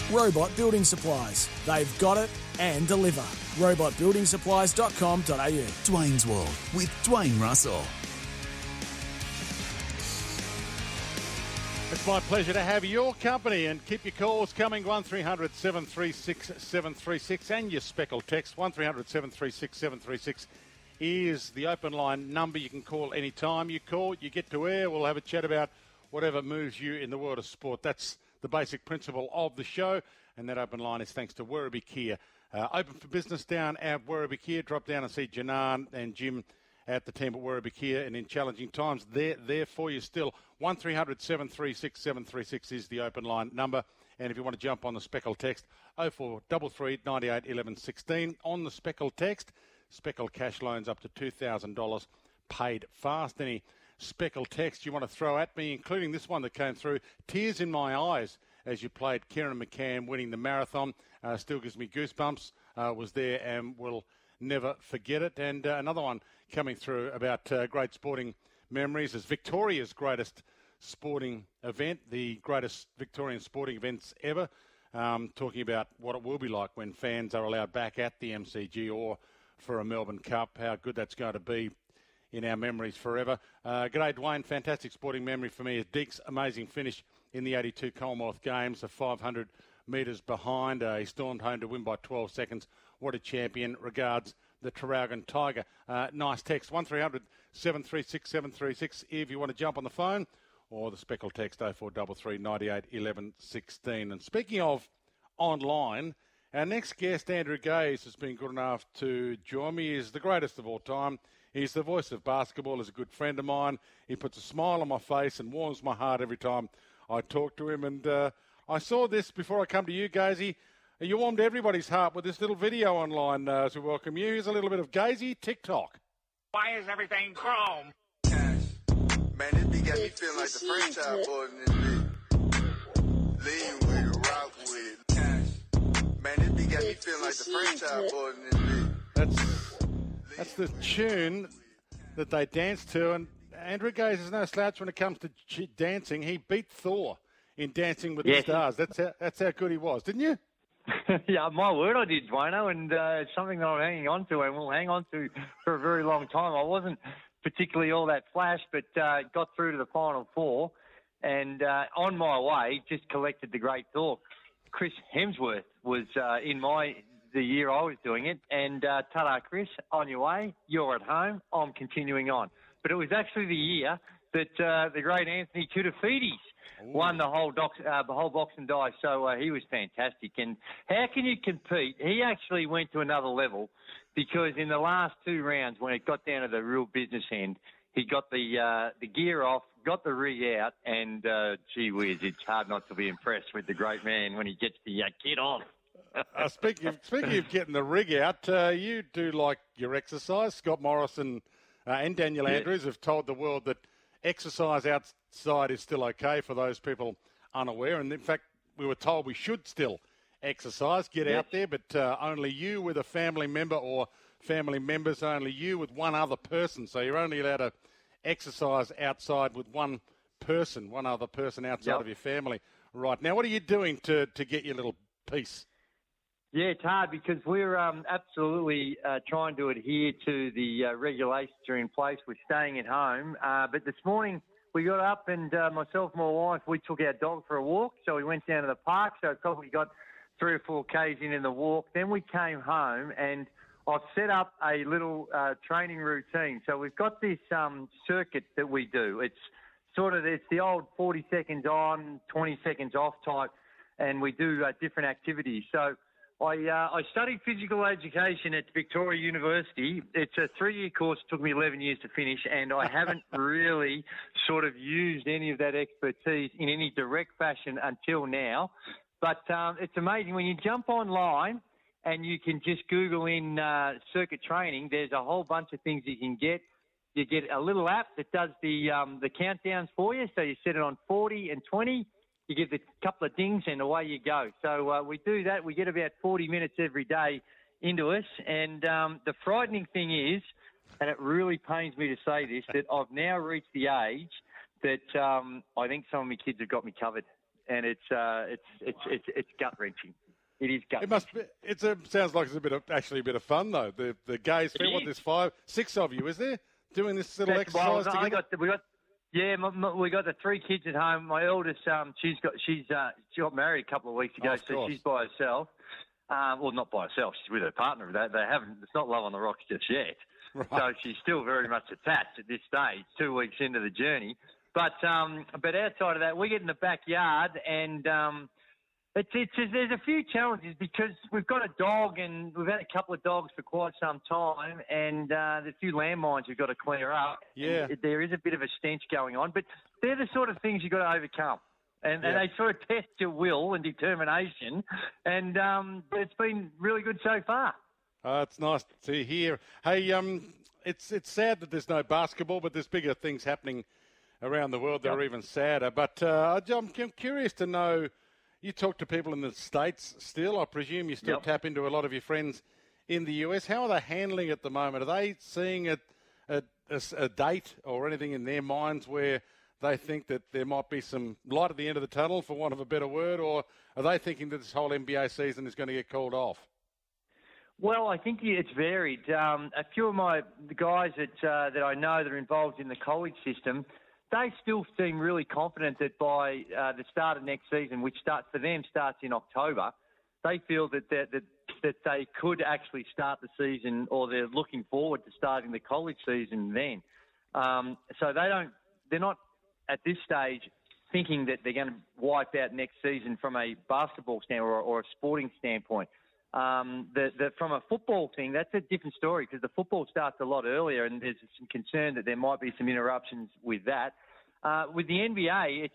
Robot Building Supplies. They've got it and deliver. robotbuildingsupplies.com.au. Dwayne's World with Dwayne Russell. It's my pleasure to have your company and keep your calls coming. 1300 736 736 and your speckled text 1300 736 736 is the open line number. You can call any time. You call, you get to air. We'll have a chat about whatever moves you in the world of sport. That's the basic principle of the show, and that open line is thanks to Werribee Kia. Open for business down at Werribee Kia. Drop down and see Janan and Jim at the team at Werribee Kia, and in challenging times, they're there for you still. 1300 736 736 is the open line number. And if you want to jump on the speckled text, 0433 98 11 16. On the speckled text, speckled cash loans up to $2,000 paid fast. Any speckled text you want to throw at me, including this one that came through, tears in my eyes as you played Kieran McCann winning the marathon. Still gives me goosebumps. Was there and will never forget it. And another one coming through about great sporting memories as Victoria's greatest sporting event, the greatest Victorian sporting events ever. Talking about what it will be like when fans are allowed back at the MCG or for a Melbourne Cup, how good that's going to be in our memories forever. G'day, Dwayne. Fantastic sporting memory for me is Deke's amazing finish in the 82 Commonwealth Games, a 500 metres behind. He stormed home to win by 12 seconds. What a champion. Regards, the Traralgon Tiger. Nice text, 1300 736 736 if you want to jump on the phone, or the speckled text 0433 98 11 16. And speaking of online, our next guest, Andrew Gaze, has been good enough to join me. He is the greatest of all time. He's the voice of basketball. He's a good friend of mine. He puts a smile on my face and warms my heart every time I talk to him. And I saw this before I come to you, Gazy. You warmed everybody's heart with this little video online as we welcome you. Here's a little bit of Gazy TikTok. Why is everything chrome? Man, this beat got me feeling like the franchise boy in this beat. Lean with it, rock with it. Man, this beat got me feeling like the franchise boy in this beat. That's the tune that they dance to. And Andrew Gaze is no slouch when it comes to dancing. He beat Thor in Dancing with the Stars. That's how good he was, didn't you? Yeah, my word, I did, Dwayno, and it's something that I'm hanging on to and will hang on to for a very long time. I wasn't particularly all that flash, but got through to the Final Four, and on my way, just collected the great Thor. Chris Hemsworth was in the year I was doing it, and ta-da, Chris, on your way, you're at home, I'm continuing on. But it was actually the year that the great Anthony Koutoufides won the whole box and die, so he was fantastic. And how can you compete? He actually went to another level because in the last two rounds, when it got down to the real business end, he got the gear off, got the rig out, and gee whiz, it's hard not to be impressed with the great man when he gets the kit on. Speaking of getting the rig out, you do like your exercise. Scott Morrison and Daniel Andrews have told the world that exercise outside is still okay for those people unaware. And in fact, we were told we should still exercise, get out there, but only you with a family member or family members, only you with one other person. So you're only allowed to exercise outside with one other person outside of your family. Right. Now, what are you doing to get your little piece? Yeah, it's hard because we're absolutely trying to adhere to the regulations that are in place. We're staying at home. But this morning we got up and myself and my wife, we took our dog for a walk. So we went down to the park. So probably got 3 or 4 Ks in the walk. Then we came home and I've set up a little training routine. So we've got this circuit that we do. It's the old 40 seconds on, 20 seconds off type, and we do different activities. So I studied physical education at Victoria University. It's a 3-year course. It took me 11 years to finish, and I haven't really sort of used any of that expertise in any direct fashion until now. But it's amazing when you jump online and you can just Google in circuit training. There's a whole bunch of things you can get. You get a little app that does the countdowns for you. So you set it on 40 and 20. You give it a couple of dings and away you go. So we do that. We get about 40 minutes every day into us. And the frightening thing is, and it really pains me to say this, that I've now reached the age that I think some of my kids have got me covered. and it's gut wrenching. It is gut. It must be. Sounds like it's a bit of fun though. The gays. There's 5, 6 of you, is there, doing this little exercise together? We got the 3 kids at home. My eldest, she got married a couple of weeks ago, so she's by herself. Well, not by herself. She's with her partner. They haven't. It's not love on the rocks just yet. Right. So she's still very much attached at this stage, 2 weeks into the journey. But outside of that, we get in the backyard and. There's a few challenges because we've got a dog and we've had a couple of dogs for quite some time, and there's a few landmines we've got to clear up. Yeah. There is a bit of a stench going on, but they're the sort of things you've got to overcome. And they sort of test your will and determination, and it's been really good so far. It's nice to hear. Hey, it's sad that there's no basketball, but there's bigger things happening around the world that are even sadder. But I'm curious to know, you talk to people in the States still. I presume you still tap into a lot of your friends in the US. How are they handling it at the moment? Are they seeing a date or anything in their minds where they think that there might be some light at the end of the tunnel, for want of a better word, or are they thinking that this whole NBA season is going to get called off? Well, I think it's varied. A few of the guys that I know that are involved in the college system, they still seem really confident that by the start of next season, which starts in October, they feel that they could actually start the season, or they're looking forward to starting the college season then. So they're not at this stage thinking that they're going to wipe out next season from a basketball standpoint or a sporting standpoint. From a football thing, that's a different story because the football starts a lot earlier, and there's some concern that there might be some interruptions with that. With the NBA,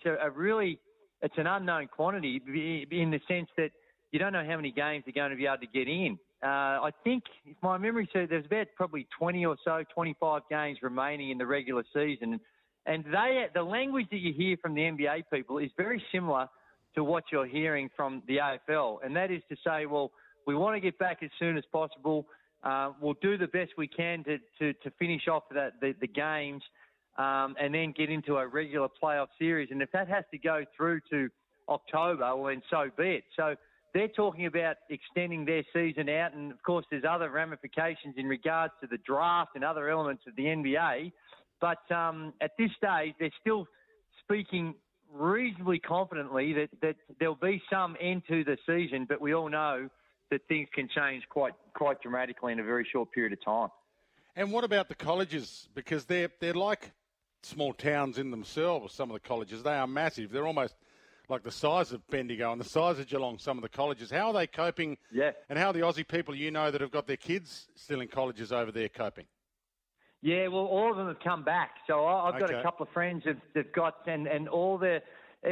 it's an unknown quantity in the sense that you don't know how many games are going to be able to get in. I think, if my memory serves, there's about probably 20 or so, 25 games remaining in the regular season, and the language that you hear from the NBA people is very similar to what you're hearing from the AFL, and that is to say, well, we want to get back as soon as possible. We'll do the best we can to finish off the games and then get into a regular playoff series. And if that has to go through to October, well, then so be it. So they're talking about extending their season out. And, of course, there's other ramifications in regards to the draft and other elements of the NBA. But at this stage, they're still speaking reasonably confidently that there'll be some end to the season, but we all know that things can change quite dramatically in a very short period of time. And what about the colleges? Because they're like small towns in themselves, some of the colleges. They are massive. They're almost like the size of Bendigo and the size of Geelong, some of the colleges. How are they coping? Yeah. And how are the Aussie people that have got their kids still in colleges over there coping? Yeah, well, all of them have come back. So I've got a couple of friends that've got, and all they're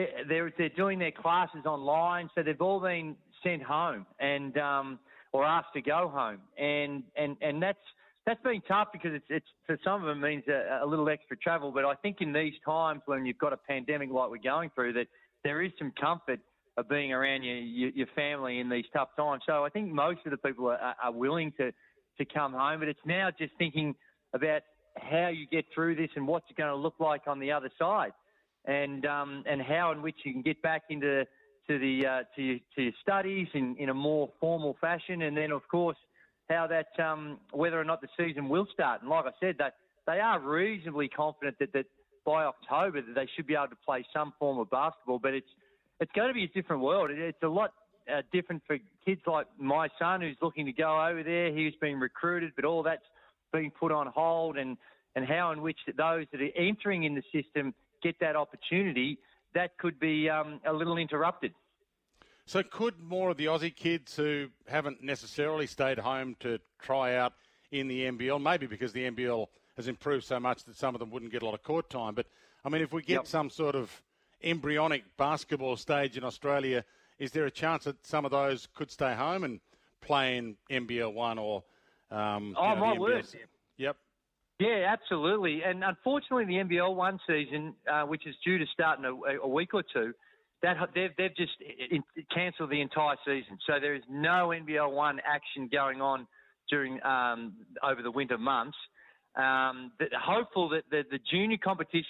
doing their classes online, so they've all been sent home and or asked to go home, and that's been tough because it's for some of them means a little extra travel. But I think in these times when you've got a pandemic like we're going through, that there is some comfort of being around your family in these tough times. So I think most of the people are willing to come home, but it's now just thinking about how you get through this and what's it going to look like on the other side, and how in which you can get back into your studies in a more formal fashion, and then of course how that whether or not the season will start. And like I said, that they are reasonably confident that by October that they should be able to play some form of basketball, but it's going to be a different world. It's a lot different for kids like my son who's looking to go over there. He's been recruited, but all that's being put on hold, and how in which those that are entering in the system get that opportunity, that could be a little interrupted. So could more of the Aussie kids who haven't necessarily stayed home to try out in the NBL, maybe because the NBL has improved so much that some of them wouldn't get a lot of court time, but I mean, if we get some sort of embryonic basketball stage in Australia, is there a chance that some of those could stay home and play in NBL 1 or... my word. Yep. Yeah, absolutely. And unfortunately, the NBL 1 season, which is due to start in a week or two, they've just cancelled the entire season. So there is no NBL 1 action going on during over the winter months. Hopeful that the junior competitions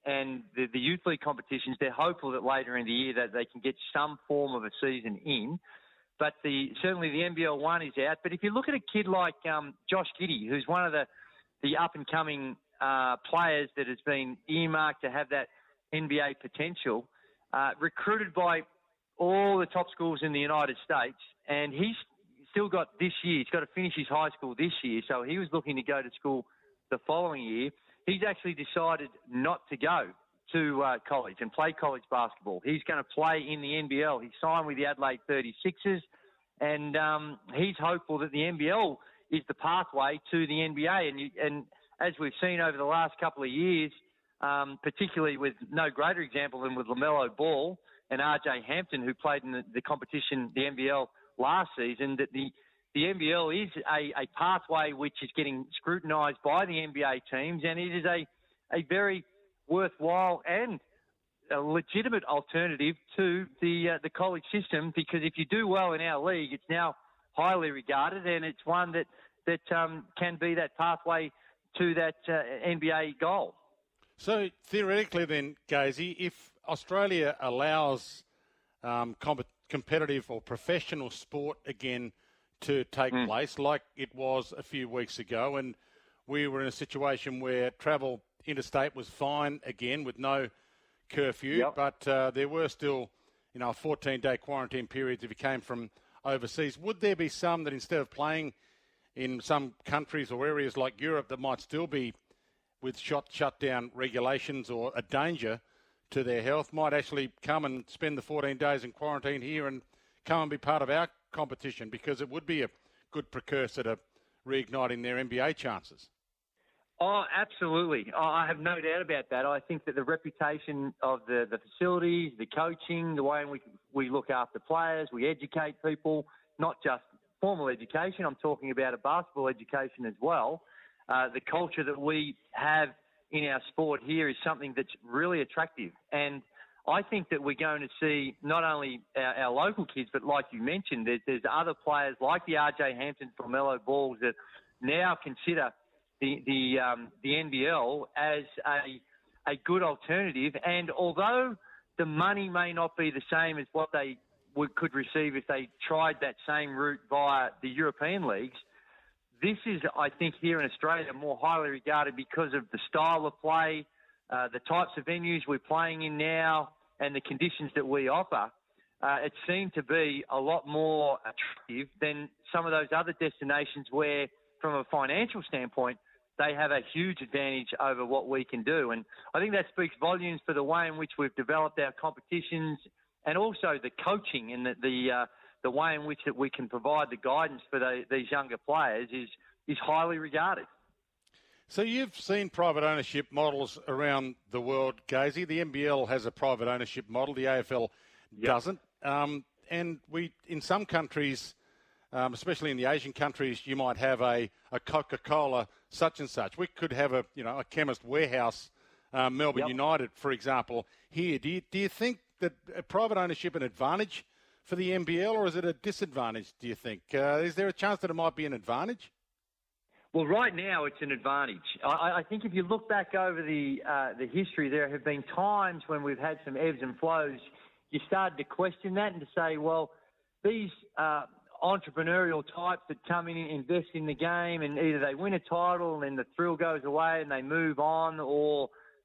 and the youth league competitions, they're hopeful that later in the year that they can get some form of a season in. But certainly the NBL 1 is out. But if you look at a kid like Josh Giddey, who's one of the up-and-coming players that has been earmarked to have that NBA potential, recruited by all the top schools in the United States, and he's still got this year. He's got to finish his high school this year, so he was looking to go to school the following year. He's actually decided not to go to college and play college basketball. He's going to play in the NBL. He signed with the Adelaide 36ers, and he's hopeful that the NBL is the pathway to the NBA. And as we've seen over the last couple of years, particularly with no greater example than with LaMelo Ball and RJ Hampton, who played in the competition, the NBL, last season, that the NBL is a pathway which is getting scrutinised by the NBA teams, and it is a very worthwhile and a legitimate alternative to the college system, because if you do well in our league, it's now highly regarded, and it's one that can be that pathway to that NBA goal. So theoretically then, Gazy, if Australia allows competitive or professional sport again to take place like it was a few weeks ago, and we were in a situation where travel interstate was fine again with no curfew, but there were still, a 14-day quarantine periods if you came from overseas. Would there be some that instead of playing in some countries or areas like Europe that might still be with shutdown regulations or a danger to their health, might actually come and spend the 14 days in quarantine here and come and be part of our competition, because it would be a good precursor to reigniting their NBA chances? Oh, absolutely. I have no doubt about that. I think that the reputation of the facilities, the coaching, the way in which we look after players, we educate people, not just formal education, I'm talking about a basketball education as well. The culture that we have in our sport here is something that's really attractive. And I think that we're going to see not only our local kids, but like you mentioned, there's other players like the RJ Hampton, LaMelo Balls that now consider the NBL as a good alternative. And although the money may not be the same as what they could receive if they tried that same route via the European leagues, this is, I think, here in Australia more highly regarded because of the style of play, the types of venues we're playing in now, and the conditions that we offer. It seemed to be a lot more attractive than some of those other destinations where, from a financial standpoint, they have a huge advantage over what we can do. And I think that speaks volumes for the way in which we've developed our competitions, and also the coaching and the way in which that we can provide the guidance for these younger players is highly regarded. So you've seen private ownership models around the world, Gazy. The NBL has a private ownership model. The AFL doesn't. And we, in some countries, especially in the Asian countries, you might have a Coca-Cola such and such. We could have a Chemist Warehouse, Melbourne United, for example, here. Do you think that private ownership an advantage for the NBL, or is it a disadvantage, do you think? Is there a chance that it might be an advantage? Well, right now it's an advantage. I think if you look back over the history, there have been times when we've had some ebbs and flows. You started to question that and to say, well, these entrepreneurial types that come in and invest in the game, and either they win a title and then the thrill goes away and they move on, or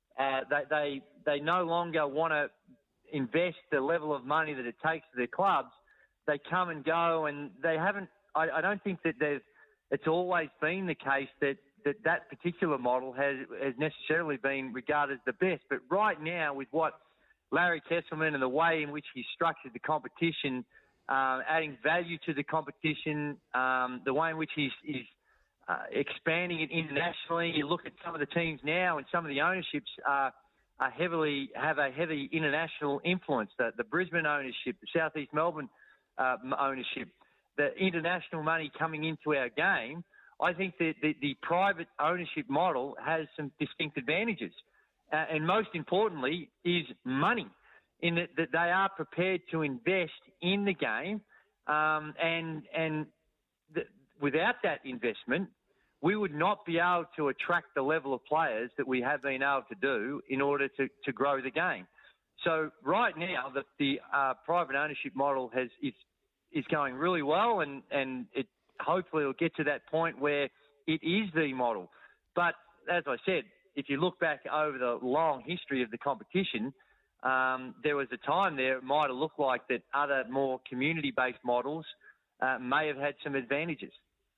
they no longer want to invest the level of money that it takes for their clubs. They come and go, and they haven't. I don't think that it's always been the case that particular model has necessarily been regarded as the best. But right now, with what Larry Kesselman and the way in which he structured the competition, adding value to the competition, the way in which he's expanding it internationally. You look at some of the teams now, and some of the ownerships have a heavy international influence. The Brisbane ownership, the Southeast Melbourne ownership, the international money coming into our game. I think that the private ownership model has some distinct advantages, and most importantly is money, in that they are prepared to invest in the game, and without that investment, we would not be able to attract the level of players that we have been able to do in order to grow the game. So right now, the private ownership model is going really well, and it hopefully will get to that point where it is the model. But as I said, if you look back over the long history of the competition, there was a time there it might have looked like that other more community-based models may have had some advantages.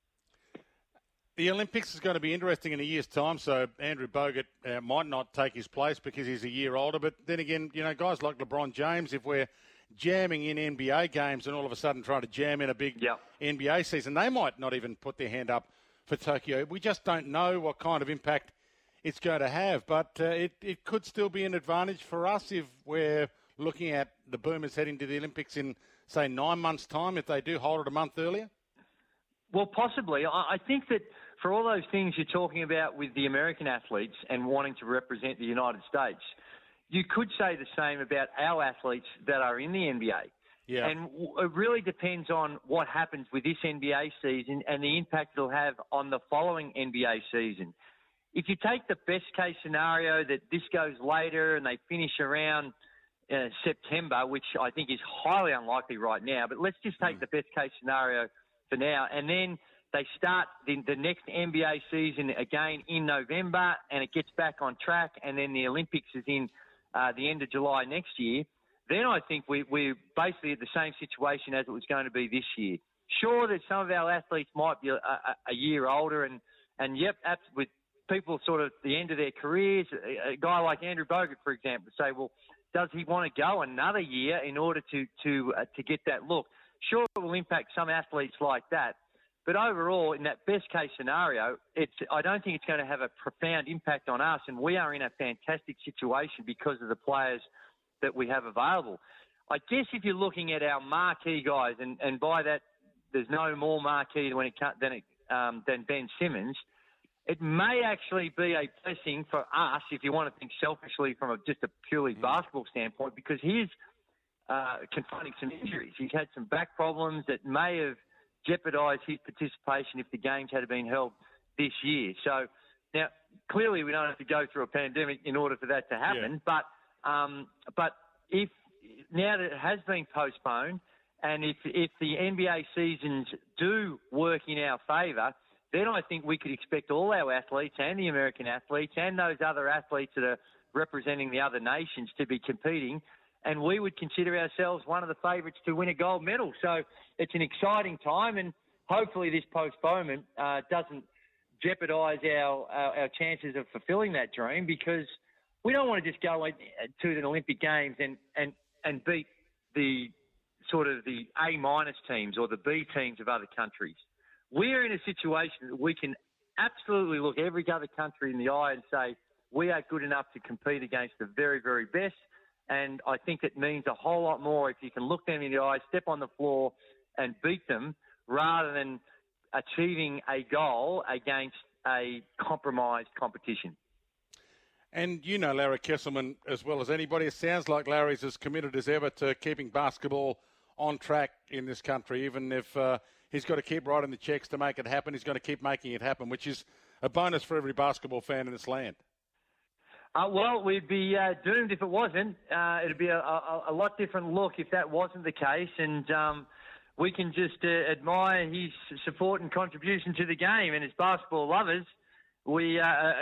The Olympics is going to be interesting in a year's time, so Andrew Bogut might not take his place because he's a year older. But then again, guys like LeBron James, if we're jamming in NBA games and all of a sudden trying to jam in a big NBA season, they might not even put their hand up for Tokyo. We just don't know what kind of impact it's going to have. But it could still be an advantage for us if we're looking at the Boomers heading to the Olympics in, say, 9 months' time, if they do hold it a month earlier. Well, possibly. I think that for all those things you're talking about with the American athletes and wanting to represent the United States, you could say the same about our athletes that are in the NBA. Yeah. And it really depends on what happens with this NBA season and the impact it'll have on the following NBA season. If you take the best case scenario that this goes later and they finish around September, which I think is highly unlikely right now, but let's just take the best case scenario for now, and then they start the next NBA season again in November, and it gets back on track, and then the Olympics is in the end of July next year, then I think we're basically at the same situation as it was going to be this year. Sure that some of our athletes might be a year older, and yep, with people sort of at the end of their careers, a guy like Andrew Bogut, for example, say, well, does he want to go another year in order to get that look? Sure, it will impact some athletes like that. But overall, in that best-case scenario, I don't think it's going to have a profound impact on us, and we are in a fantastic situation because of the players that we have available. I guess if you're looking at our marquee guys, and by that there's no more marquee than Ben Simmons, it may actually be a blessing for us, if you want to think selfishly from just a purely basketball standpoint, because he's confronting some injuries. He's had some back problems that may have jeopardise his participation if the games had been held this year. So now, clearly we don't have to go through a pandemic in order for that to happen. Yeah. But if now that it has been postponed, and if the NBA seasons do work in our favour, then I think we could expect all our athletes and the American athletes and those other athletes that are representing the other nations to be competing, and we would consider ourselves one of the favourites to win a gold medal. So it's an exciting time, and hopefully this postponement doesn't jeopardise our chances of fulfilling that dream, because we don't want to just go to the Olympic Games and beat the sort of the A- teams or the B teams of other countries. We're in a situation that we can absolutely look every other country in the eye and say we are good enough to compete against the very, very best. And I think it means a whole lot more if you can look them in the eye, step on the floor and beat them, rather than achieving a goal against a compromised competition. And you know Larry Kesselman as well as anybody. It sounds like Larry's as committed as ever to keeping basketball on track in this country. Even if he's got to keep writing the checks to make it happen, he's going to keep making it happen, which is a bonus for every basketball fan in this land. Well, we'd be doomed if it wasn't. It'd be a lot different look if that wasn't the case. And we can just admire his support and contribution to the game. And as basketball lovers, we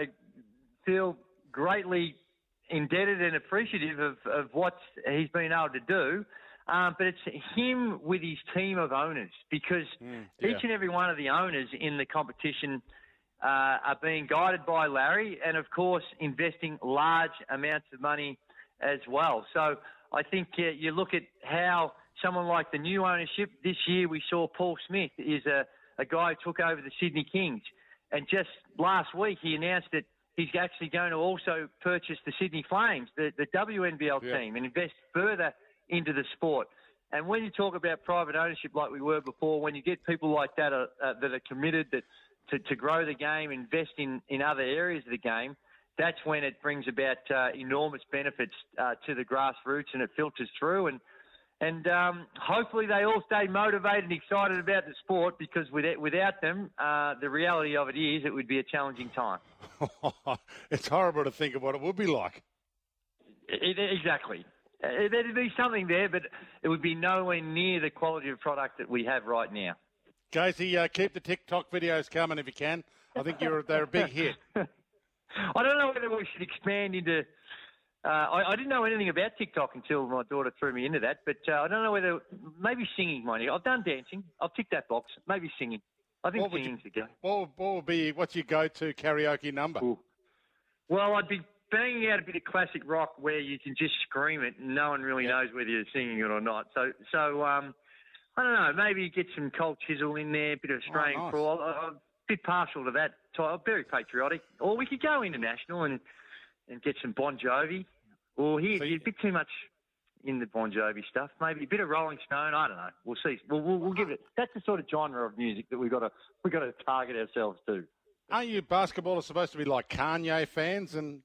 feel greatly indebted and appreciative of what he's been able to do. But it's him with his team of owners, because each and every one of the owners in the competition are being guided by Larry, and of course investing large amounts of money as well. So I think you look at how someone like the new ownership this year, we saw Paul Smith is a guy who took over the Sydney Kings, and just last week he announced that he's actually going to also purchase the Sydney Flames, the WNBL team, and invest further into the sport. And when you talk about private ownership like we were before, when you get people like that that are committed to grow the game, invest in other areas of the game, that's when it brings about enormous benefits to the grassroots, and it filters through. And And hopefully they all stay motivated and excited about the sport, because without them, the reality of it is it would be a challenging time. It's horrible to think of what it would be like. Exactly. There'd be something there, but it would be nowhere near the quality of product that we have right now. Casey, keep the TikTok videos coming if you can. I think they're a big hit. I don't know whether we should expand into... I didn't know anything about TikTok until my daughter threw me into that, but I don't know whether... Maybe singing, mind you. I've done dancing. I'll tick that box. Maybe singing. I think singing's the go. What's your go-to karaoke number? Ooh. Well, I'd be banging out a bit of classic rock where you can just scream it and no one really knows whether you're singing it or not. So I don't know, maybe get some Cold Chisel in there, a bit of Australian Crawl. I'm a bit partial to that type, very patriotic. Or we could go international and get some Bon Jovi. Or you're a bit too much in the Bon Jovi stuff. Maybe a bit of Rolling Stone. I don't know. We'll see. We'll give it. That's the sort of genre of music that we've got to target ourselves to. Aren't you basketballers supposed to be like Kanye fans? And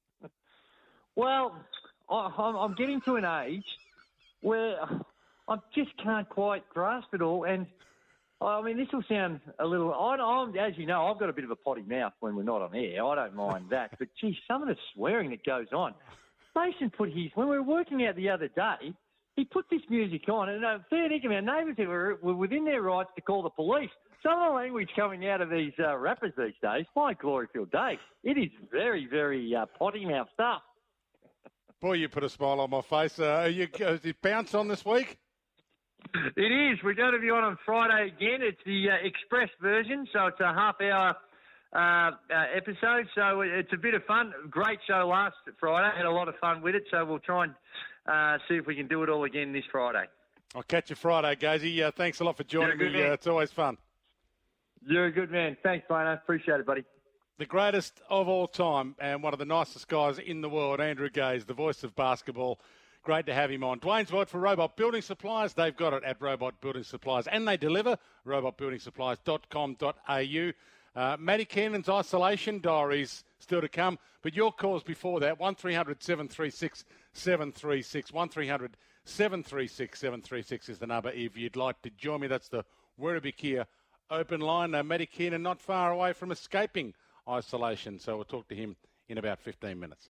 well, I'm getting to an age where I just can't quite grasp it all. And I mean, this will sound a little. As you know, I've got a bit of a potty mouth when we're not on air. I don't mind that. But gee, some of the swearing that goes on. Mason when we were working out the other day, he put this music on, and fair dinkum, our neighbours were within their rights to call the police. Some of the language coming out of these rappers these days, my glory-filled days, it is very, very potty mouth stuff. Boy, you put a smile on my face. Is it Bounce on this week? It is. We're going to be on Friday again. It's the express version, so it's a half-hour episode. So it's a bit of fun. Great show last Friday. Had a lot of fun with it, so we'll try and see if we can do it all again this Friday. I'll catch you Friday, Gazy. Thanks a lot for joining me. It's always fun. You're a good man. Thanks, Bono. Appreciate it, buddy. The greatest of all time and one of the nicest guys in the world, Andrew Gaze, the voice of basketball. Great to have him on. Dwayne's vote for Robot Building Supplies. They've got it at Robot Building Supplies, and they deliver. robotbuildingsupplies.com.au. Matty Keenan's isolation diaries still to come, but your calls before that, 1300 736 736. 1300 736 736 is the number if you'd like to join me. That's the Werribee Kia open line. Matty Keenan not far away from escaping isolation, so we'll talk to him in about 15 minutes.